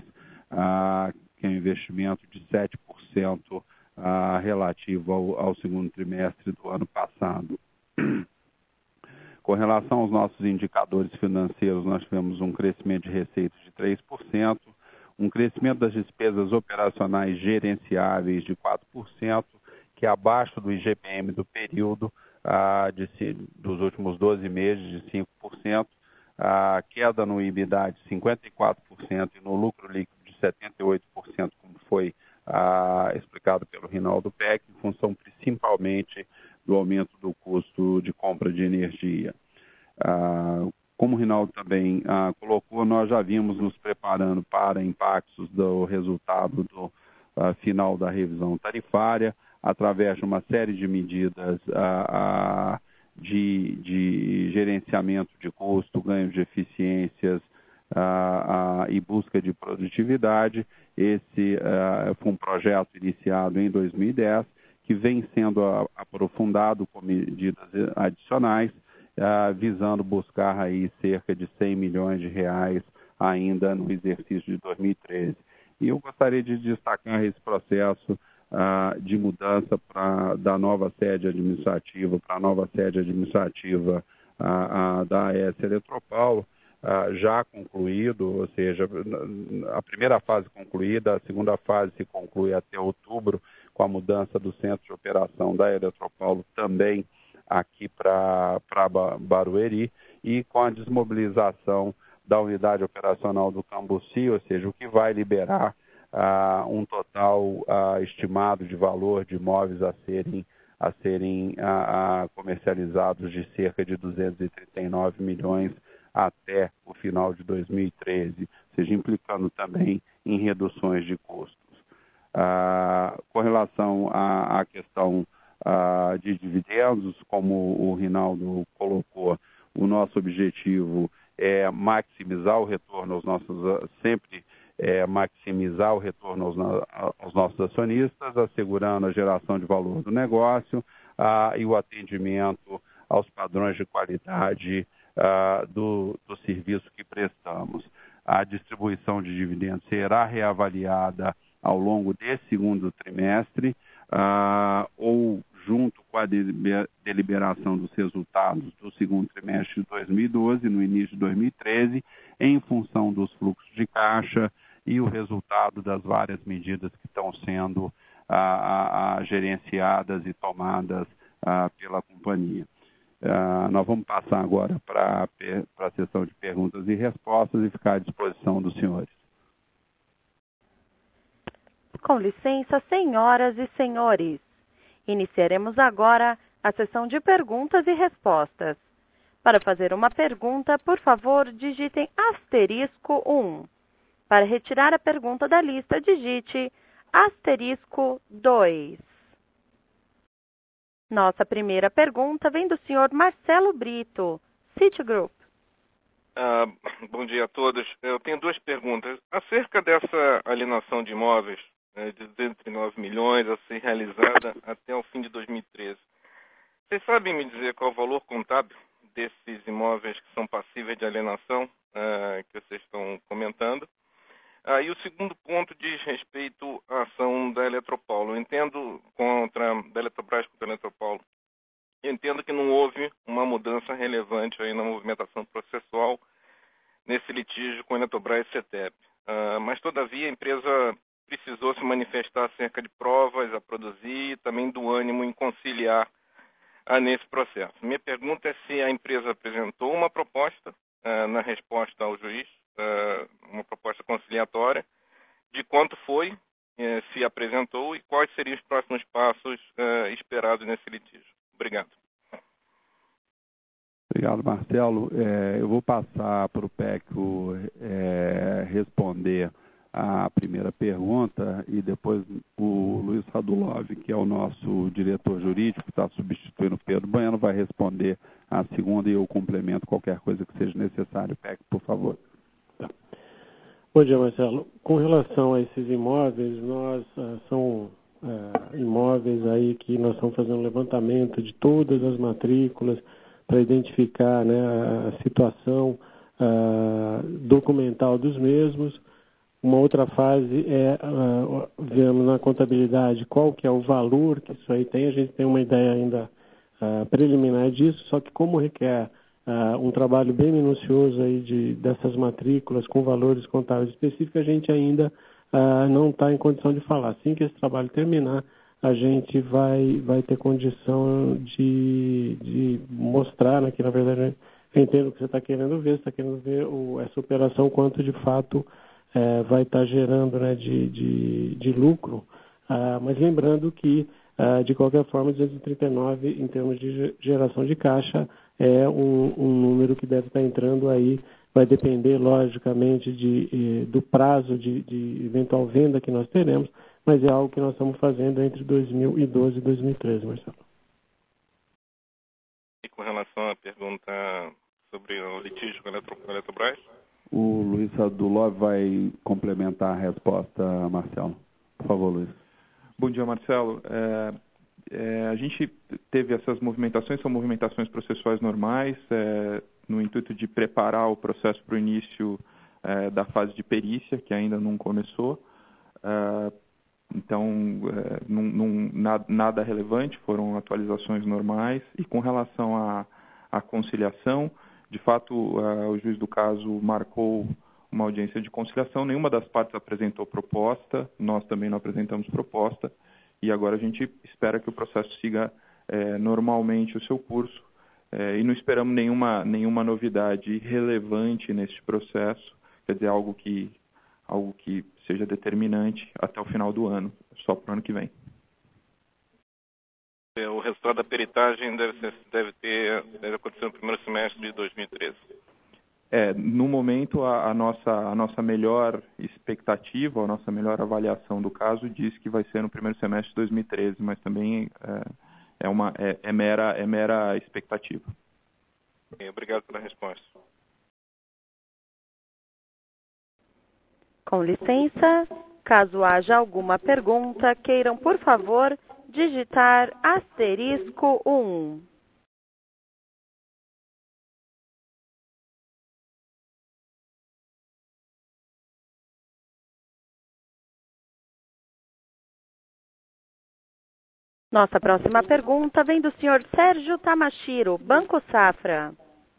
ah, que é um investimento de sete por cento ah, relativo ao, ao segundo trimestre do ano passado. Com relação aos nossos indicadores financeiros, nós tivemos um crescimento de receitas de três por cento, um crescimento das despesas operacionais gerenciáveis de quatro por cento, que é abaixo do I G P M do período, Ah, de, dos últimos doze meses de cinco por cento, a queda no EBITDA de cinquenta e quatro por cento e no lucro líquido de setenta e oito por cento, como foi ah, explicado pelo Rinaldo Peck, em função principalmente do aumento do custo de compra de energia. Ah, como o Rinaldo também ah, colocou, nós já vimos nos preparando para impactos do resultado do ah, final da revisão tarifária, através de uma série de medidas ah, ah, de, de gerenciamento de custo, ganhos de eficiências ah, ah, e busca de produtividade. Esse ah, foi um projeto iniciado em dois mil e dez, que vem sendo ah, aprofundado com medidas adicionais, ah, visando buscar aí cerca de cem milhões de reais ainda no exercício de dois mil e treze. E eu gostaria de destacar esse processo Uh, de mudança pra, da nova sede administrativa para a nova sede administrativa uh, uh, da A S Eletropaulo, uh, já concluído, ou seja, a primeira fase concluída, a segunda fase se conclui até outubro, com a mudança do centro de operação da Eletropaulo também aqui para Barueri, e com a desmobilização da unidade operacional do Cambuci, ou seja, o que vai liberar Uh, um total uh, estimado de valor de imóveis a serem, a serem uh, uh, comercializados de cerca de duzentos e trinta e nove milhões até o final de dois mil e treze, ou seja, implicando também em reduções de custos. Uh, com relação à, à questão uh, de dividendos, como o Rinaldo colocou, o nosso objetivo é maximizar o retorno aos nossos, uh, sempre é, maximizar o retorno aos, aos nossos acionistas, assegurando a geração de valor do negócio ah, e o atendimento aos padrões de qualidade ah, do, do serviço que prestamos. A distribuição de dividendos será reavaliada ao longo desse segundo trimestre ah, ou junto com a deliberação dos resultados do segundo trimestre de dois mil e doze, no início de dois mil e treze, em função dos fluxos de caixa e o resultado das várias medidas que estão sendo ah, ah, gerenciadas e tomadas ah, pela companhia. Ah, nós vamos passar agora para a sessão de perguntas e respostas e ficar à disposição dos senhores. Com licença, senhoras e senhores. Iniciaremos agora a sessão de perguntas e respostas. Para fazer uma pergunta, por favor, digitem asterisco um. Para retirar a pergunta da lista, digite asterisco dois. Nossa primeira pergunta vem do senhor Marcelo Brito, Citigroup. Ah, bom dia a todos. Eu tenho duas perguntas. Acerca dessa alienação de imóveis né, de duzentos e nove milhões a ser realizada até o fim de dois mil e treze, vocês sabem me dizer qual é o valor contábil desses imóveis que são passíveis de alienação ah, que vocês estão comentando? Ah, e o segundo ponto diz respeito à ação da Eletropaulo. Eu entendo contra da Eletrobras contra a Eletropaulo. Eu entendo que não houve uma mudança relevante aí na movimentação processual nesse litígio com a Eletrobras e CETEP. Ah, mas, todavia, a empresa precisou se manifestar acerca de provas a produzir e também do ânimo em conciliar ah, nesse processo. Minha pergunta é se a empresa apresentou uma proposta ah, na resposta ao juiz, ah, uma proposta conciliatória, de quanto foi, eh, se apresentou e quais seriam os próximos passos ah, esperados nesse litígio. Obrigado. Obrigado, Marcelo. É, eu vou passar para o Pécio é, responder a primeira pergunta e depois o Luiz Radulov, que é o nosso diretor jurídico, que está substituindo o Pedro Bueno, vai responder a segunda e eu complemento qualquer coisa que seja necessário. Pécio, por favor. Tá. Bom dia, Marcelo. Com relação a esses imóveis, nós ah, são ah, imóveis aí que nós estamos fazendo um levantamento de todas as matrículas para identificar né, a situação ah, documental dos mesmos. Uma outra fase é, uh, vendo na contabilidade qual que é o valor que isso aí tem. A gente tem uma ideia ainda uh, preliminar disso, só que como requer uh, um trabalho bem minucioso aí de, dessas matrículas com valores contábeis específicos, a gente ainda uh, não está em condição de falar. Assim que esse trabalho terminar, a gente vai, vai ter condição de, de mostrar, né, que na verdade eu entendo o que você está querendo ver, você está querendo ver o, essa operação quanto de fato É, vai estar tá gerando né, de, de, de lucro, ah, mas lembrando que, ah, de qualquer forma, duzentos e trinta e nove, em termos de geração de caixa, é um, um número que deve estar tá entrando aí, vai depender, logicamente, de, eh, do prazo de, de eventual venda que nós teremos, mas é algo que nós estamos fazendo entre dois mil e doze e dois mil e treze, Marcelo. E com relação à pergunta sobre o litígio com a Eletrobras? O Luiz Radulov vai complementar a resposta, Marcelo. Por favor, Luiz. Bom dia, Marcelo. É, é, a gente teve essas movimentações, são movimentações processuais normais, é, no intuito de preparar o processo para o início é, da fase de perícia, que ainda não começou. É, então, é, não, não, nada, nada relevante, foram atualizações normais. E com relação à, à conciliação, de fato, uh, o juiz do caso marcou uma audiência de conciliação, nenhuma das partes apresentou proposta, nós também não apresentamos proposta, e agora a gente espera que o processo siga eh, normalmente o seu curso, eh, e não esperamos nenhuma, nenhuma novidade relevante neste processo, quer dizer, algo que, algo que seja determinante até o final do ano, só para o ano que vem. O resultado da peritagem deve, ser, deve, ter, deve acontecer no primeiro semestre de dois mil e treze. É, no momento, a, a, nossa, a nossa melhor expectativa, a nossa melhor avaliação do caso diz que vai ser no primeiro semestre de dois mil e treze, mas também é, é, uma, é, é, mera, é mera expectativa. Obrigado pela resposta. Com licença, caso haja alguma pergunta, queiram, por favor, digitar asterisco um. Nossa próxima pergunta vem do senhor Sérgio Tamashiro, Banco Safra.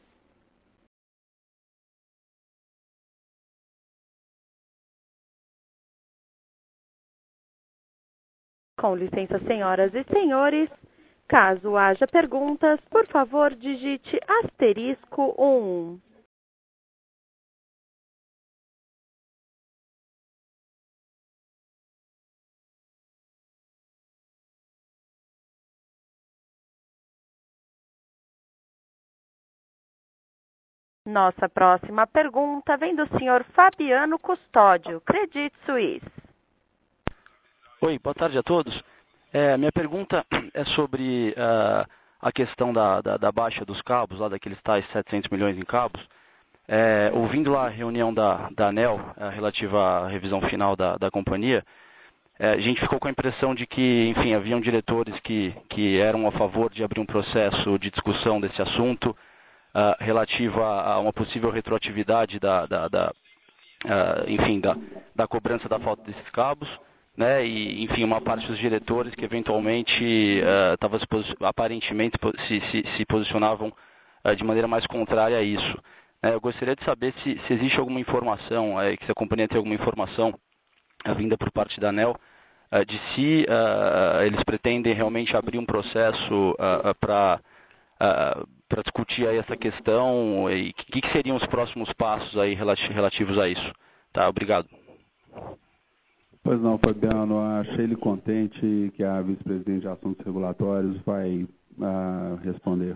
Com licença, senhoras e senhores, caso haja perguntas, por favor, digite asterisco um. Nossa próxima pergunta vem do senhor Fabiano Custódio, Credit Suisse. Oi, boa tarde a todos. É, minha pergunta é sobre uh, a questão da, da, da baixa dos cabos, lá daqueles tais setecentos milhões em cabos. É, ouvindo lá a reunião da, da ANEEL, uh, relativa à revisão final da, da companhia, uh, a gente ficou com a impressão de que, enfim, haviam diretores que, que eram a favor de abrir um processo de discussão desse assunto, Uh, relativa a uma possível retroatividade da, da, da, uh, enfim, da, da cobrança da falta desses cabos, né? E, enfim, uma parte dos diretores que eventualmente uh, tava, aparentemente se, se, se posicionavam uh, de maneira mais contrária a isso. Uh, eu gostaria de saber se, se existe alguma informação, uh, que se a companhia tem alguma informação uh, vinda por parte da ANEEL, uh, de se uh, eles pretendem realmente abrir um processo uh, uh, para Uh, para discutir aí essa questão e o que, que seriam os próximos passos aí relativos a isso. Tá, obrigado. Pois não, Fabiano, achei ele contente que a vice-presidente de assuntos regulatórios vai uh, responder.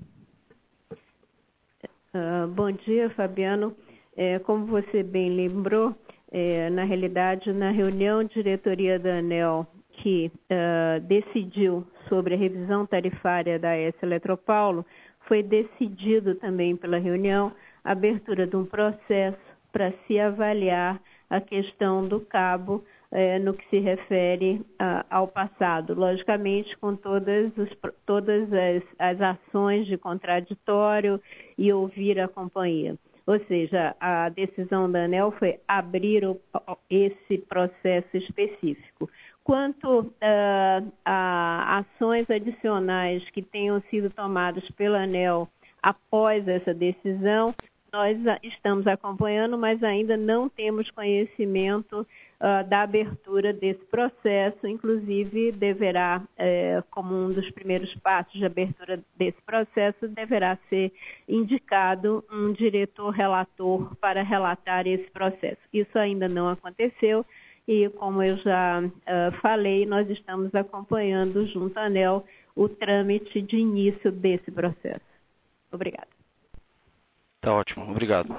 Uh, bom dia, Fabiano. É, como você bem lembrou, é, na realidade, na reunião de diretoria da ANEEL, que uh, decidiu sobre a revisão tarifária da A E S Eletropaulo, foi decidido também pela reunião a abertura de um processo para se avaliar a questão do cabo eh, no que se refere uh, ao passado, logicamente com todas, os, todas as, as ações de contraditório e ouvir a companhia. Ou seja, a decisão da ANEEL foi abrir o, esse processo específico. Quanto uh, a ações adicionais que tenham sido tomadas pela ANEEL após essa decisão, nós estamos acompanhando, mas ainda não temos conhecimento uh, da abertura desse processo. Inclusive, deverá, eh, como um dos primeiros passos de abertura desse processo, deverá ser indicado um diretor relator para relatar esse processo. Isso ainda não aconteceu e, como eu já uh, falei, nós estamos acompanhando junto à ANEEL o trâmite de início desse processo. Obrigada. Tá ótimo, obrigado.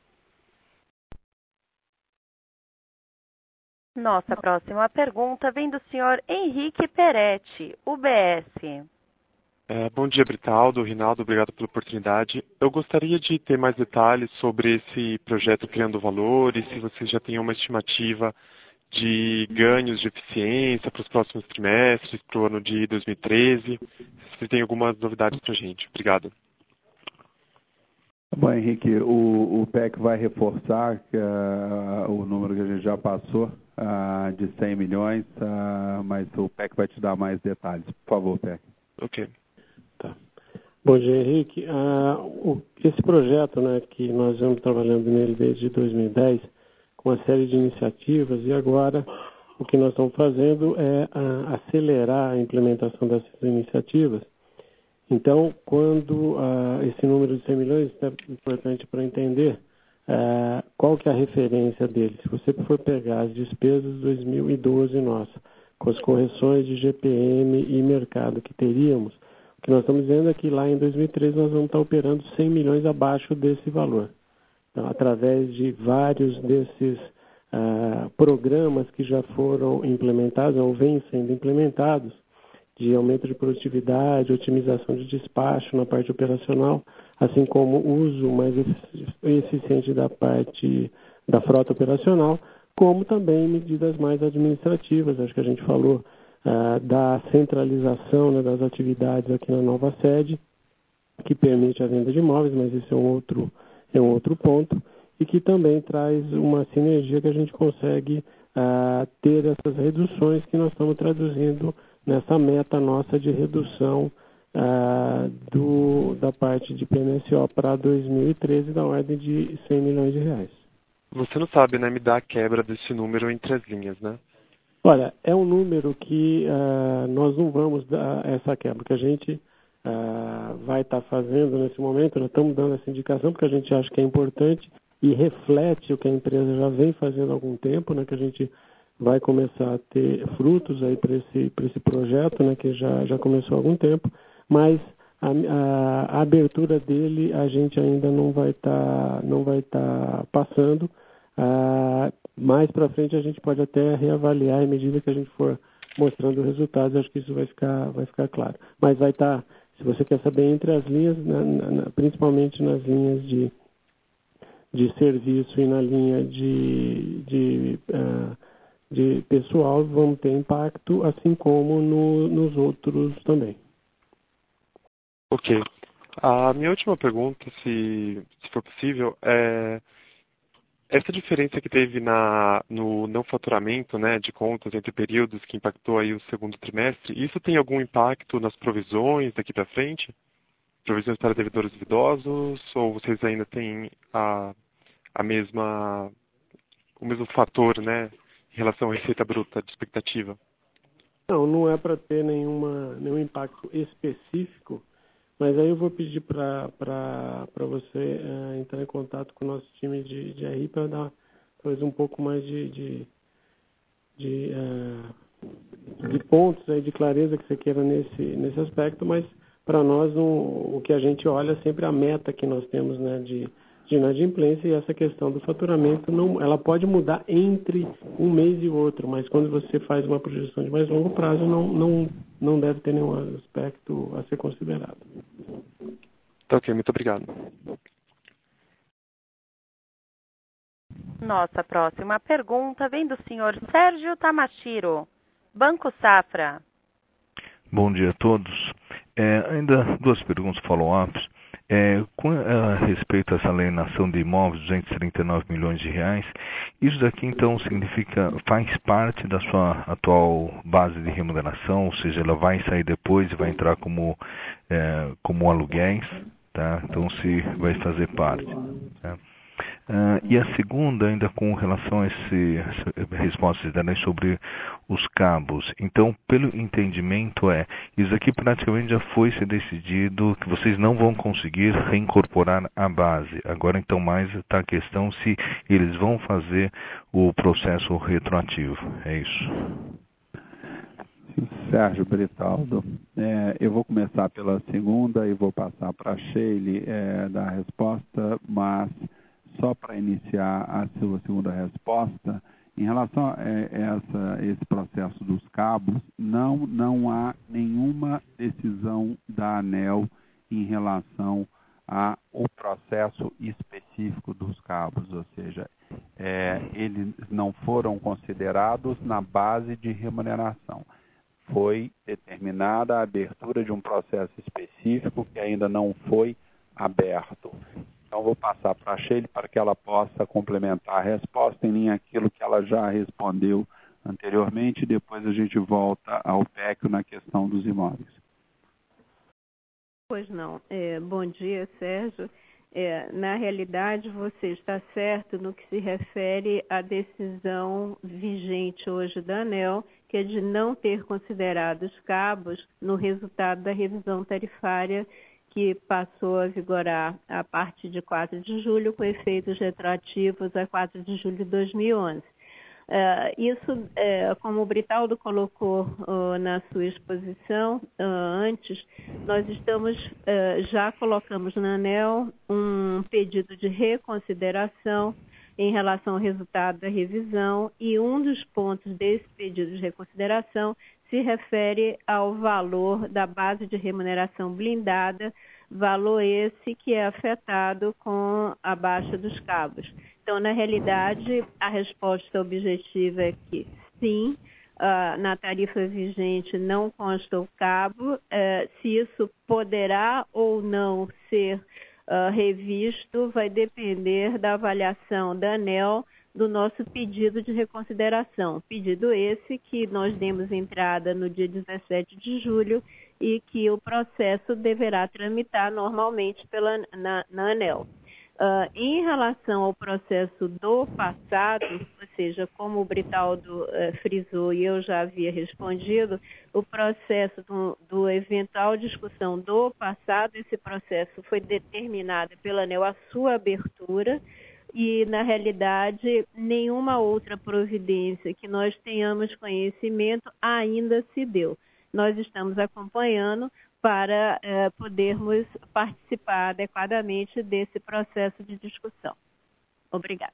Nossa próxima pergunta vem do senhor Henrique Peretti, U B S. É, bom dia, Britaldo, Rinaldo, obrigado pela oportunidade. Eu gostaria de ter mais detalhes sobre esse projeto Criando Valor e se você já tem uma estimativa de ganhos de eficiência para os próximos trimestres, para o ano de dois mil e treze. Se você tem algumas novidades para a gente. Obrigado. Bom, Henrique, o, o P E C vai reforçar uh, o número que a gente já passou uh, de cem milhões, uh, mas o P E C vai te dar mais detalhes. Por favor, P E C. Ok. Tá. Bom dia, Henrique. Uh, o, esse projeto, né, que nós estamos trabalhando nele desde dois mil e dez, com uma série de iniciativas, e agora o que nós estamos fazendo é uh, acelerar a implementação dessas iniciativas. Então, quando uh, esse número de cem milhões é importante para entender uh, qual que é a referência dele. Se você for pegar as despesas de dois mil e doze nossa, com as correções de G P M e mercado que teríamos, o que nós estamos dizendo é que lá em dois mil e treze nós vamos estar operando cem milhões abaixo desse valor. Então, através de vários desses uh, programas que já foram implementados ou vêm sendo implementados, de aumento de produtividade, otimização de despacho na parte operacional, assim como o uso mais eficiente da parte da frota operacional, como também medidas mais administrativas. Acho que a gente falou uh, da centralização, né, das atividades aqui na nova sede, que permite a venda de imóveis, mas esse é um outro, é um outro ponto, e que também traz uma sinergia que a gente consegue uh, ter essas reduções que nós estamos traduzindo nessa meta nossa de redução uh, do, da parte de P M S O para dois mil e treze da ordem de cem milhões de reais. Você não sabe, né, me dar a quebra desse número entre as linhas, né? Olha, é um número que uh, nós não vamos dar essa quebra, que a gente uh, vai estar tá fazendo nesse momento, nós estamos dando essa indicação porque a gente acha que é importante e reflete o que a empresa já vem fazendo há algum tempo, né, que a gente vai começar a ter frutos aí para esse, para esse projeto, né, que já, já começou há algum tempo, mas a, a, a abertura dele a gente ainda não vai estar tá, não vai tá passando. Ah, mais para frente a gente pode até reavaliar à medida que a gente for mostrando resultados, acho que isso vai ficar, vai ficar claro. Mas vai estar, tá, se você quer saber, entre as linhas, na, na, principalmente nas linhas de, de serviço e na linha de, de, uh, de pessoal, vão ter impacto, assim como no, nos outros também. Ok. A minha última pergunta, se, se for possível, é... essa diferença que teve na, no não faturamento, né, de contas entre períodos que impactou aí o segundo trimestre, isso tem algum impacto nas provisões daqui para frente? Provisões para devedores duvidosos? Ou vocês ainda têm a, a mesma, o mesmo fator, né, em relação à receita bruta de expectativa? Não, não é para ter nenhuma, nenhum impacto específico, mas aí eu vou pedir para você uh, entrar em contato com o nosso time de, de R I para dar talvez um pouco mais de, de, de, uh, de pontos aí, de clareza que você queira nesse, nesse aspecto, mas para nós não, o que a gente olha é sempre a meta que nós temos, né, de, de inadimplência, e essa questão do faturamento, não, ela pode mudar entre um mês e outro, mas quando você faz uma projeção de mais longo prazo, não, não, não deve ter nenhum aspecto a ser considerado. Tá ok, muito obrigado. Nossa próxima pergunta vem do senhor Sérgio Tamashiro, Banco Safra. Bom dia a todos. É, ainda duas perguntas follow-ups. É, com a respeito a essa alienação de imóveis, duzentos e trinta e nove milhões de reais, isso daqui então significa, faz parte da sua atual base de remuneração, ou seja, ela vai sair depois e vai entrar como, é, como aluguéis, tá? Então se vai fazer parte. Tá? Uh, e a segunda, ainda com relação a esse, essa resposta deram sobre os cabos. Então, pelo entendimento é, isso aqui praticamente já foi se decidido que vocês não vão conseguir reincorporar a base. Agora, então, mais está a questão se eles vão fazer o processo retroativo. É isso. Sérgio Britaldo, é, eu vou começar pela segunda e vou passar para a Sheila é, dar a resposta, mas só para iniciar a sua segunda resposta, em relação a essa, esse processo dos cabos, não, não há nenhuma decisão da ANEEL em relação ao processo específico dos cabos, ou seja, é, eles não foram considerados na base de remuneração. Foi determinada a abertura de um processo específico que ainda não foi aberto. Então, vou passar para a Sheila para que ela possa complementar a resposta em linha aquilo que ela já respondeu anteriormente, e depois a gente volta ao P E C na questão dos imóveis. Pois não. É, bom dia, Sérgio. É, na realidade, você está certo no que se refere à decisão vigente hoje da ANEEL, que é de não ter considerado os cabos no resultado da revisão tarifária que passou a vigorar a partir de quatro de julho, com efeitos retroativos a quatro de julho de dois mil e onze. Uh, isso, uh, como o Britaldo colocou uh, na sua exposição uh, antes, nós estamos, uh, já colocamos na ANEEL um pedido de reconsideração em relação ao resultado da revisão, e um dos pontos desse pedido de reconsideração se refere ao valor da base de remuneração blindada valor esse que é afetado com a baixa dos cabos. Então, na realidade, a resposta objetiva é que sim, uh, na tarifa vigente não consta o cabo. Uh, se isso poderá ou não ser uh, revisto vai depender da avaliação da ANEEL do nosso pedido de reconsideração. Pedido esse que nós demos entrada no dia dezessete de julho e que o processo deverá tramitar normalmente pela, na, na ANEEL. Uh, em relação ao processo do passado, ou seja, como o Britaldo uh, frisou e eu já havia respondido, o processo do, do eventual discussão do passado, esse processo foi determinado pela ANEEL a sua abertura e, na realidade, nenhuma outra providência que nós tenhamos conhecimento ainda se deu. Nós estamos acompanhando para eh, podermos participar adequadamente desse processo de discussão. Obrigada.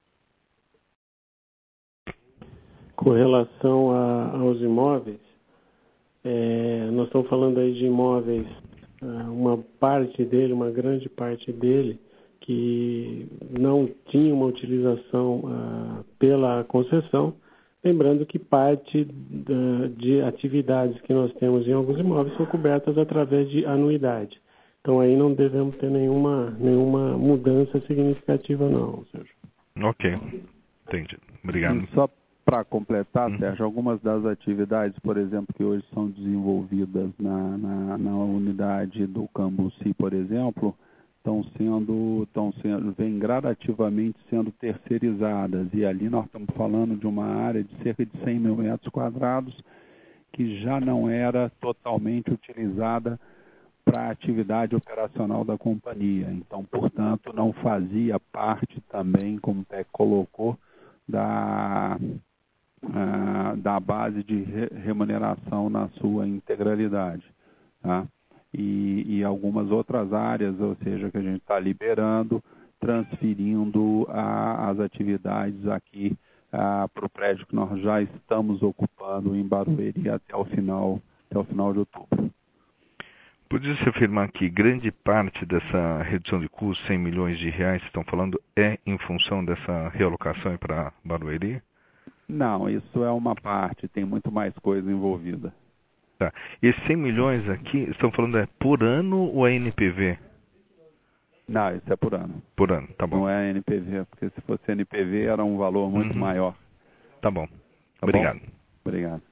Com relação a, aos imóveis, é, nós estamos falando aí de imóveis, uma parte dele, uma grande parte dele, que não tinha uma utilização uh, pela concessão. Lembrando que parte uh, de atividades que nós temos em alguns imóveis são cobertas através de anuidade. Então aí não devemos ter nenhuma, nenhuma mudança significativa não, Sérgio. Ok, entendi. Obrigado. E só para completar, hum. Sérgio, algumas das atividades, por exemplo, que hoje são desenvolvidas na, na, na unidade do Cambuci, por exemplo, estão sendo, estão sendo, vem gradativamente sendo terceirizadas. E ali nós estamos falando de uma área de cerca de cem mil metros quadrados que já não era totalmente utilizada para a atividade operacional da companhia. Então, portanto, não fazia parte também, como o P E C colocou, da, a, da base de re, remuneração na sua integralidade. Tá? E, e algumas outras áreas, ou seja, que a gente está liberando, transferindo a, as atividades aqui para o prédio que nós já estamos ocupando em Barueri até o final, até o final de outubro. Podia-se afirmar que grande parte dessa redução de custos, cem milhões de reais que estão falando, é em função dessa realocação para Barueri? Não, isso é uma parte, tem muito mais coisa envolvida. Tá. Esses cem milhões aqui, estão falando é por ano ou é N P V? Não, isso é por ano. Por ano, tá bom. Não é N P V, porque se fosse N P V era um valor muito uhum. maior. Tá bom. Tá Obrigado. Bom? Obrigado.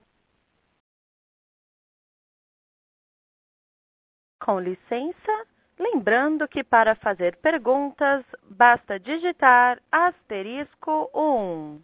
Com licença, lembrando que para fazer perguntas, basta digitar asterisco um.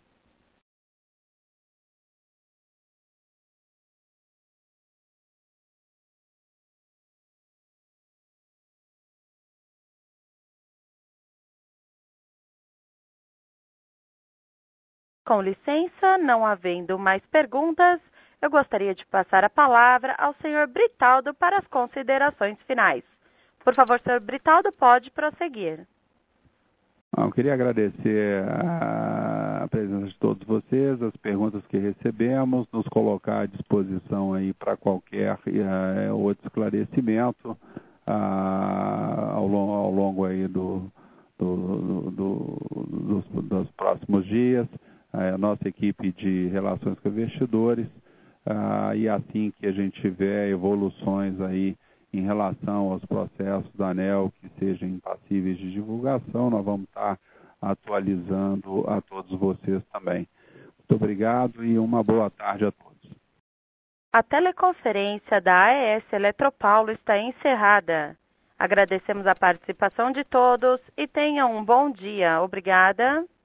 Com licença, não havendo mais perguntas, eu gostaria de passar a palavra ao senhor Britaldo para as considerações finais. Por favor, senhor Britaldo, pode prosseguir. Eu queria agradecer a presença de todos vocês, as perguntas que recebemos, nos colocar à disposição aí para qualquer uh, outro esclarecimento uh, ao, longo, ao longo aí do, do, do, do, dos, dos próximos dias. A nossa equipe de relações com investidores, uh, e assim que a gente tiver evoluções aí em relação aos processos da ANEEL que sejam passíveis de divulgação, nós vamos estar atualizando a todos vocês também. Muito obrigado e uma boa tarde a todos. A teleconferência da A E S Eletropaulo está encerrada. Agradecemos a participação de todos e tenham um bom dia. Obrigada.